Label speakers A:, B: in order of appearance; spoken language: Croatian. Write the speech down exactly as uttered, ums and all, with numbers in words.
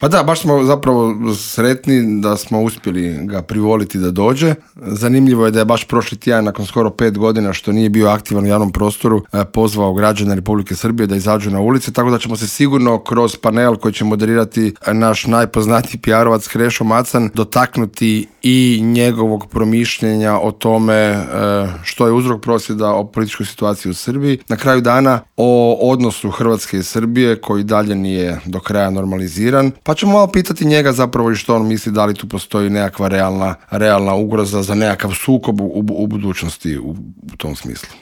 A: Pa da, baš smo zapravo sretni da smo uspjeli ga privoliti da dođe. Zanimljivo je da je baš prošli tjedan, nakon skoro pet godina što nije bio aktivan u javnom prostoru, pozvao građane Republike Srbije da izađu na ulice, tako da ćemo se sigurno kroz panel koji će moderirati naš najpoznatiji P R-ovac Krešo Macan dotaknuti i njegovog promišljenja o tome što je uzrok prosvjeda, o političkoj situaciji u Srbiji. Na kraju dana o odnosu Hrvatske i Srbije koji dalje nije do kraja normaliziran. Pa ćemo malo pitati njega zapravo i što on misli, da li tu postoji nekakva realna, realna ugroza za nekakav sukob u, u budućnosti u, u tom smislu.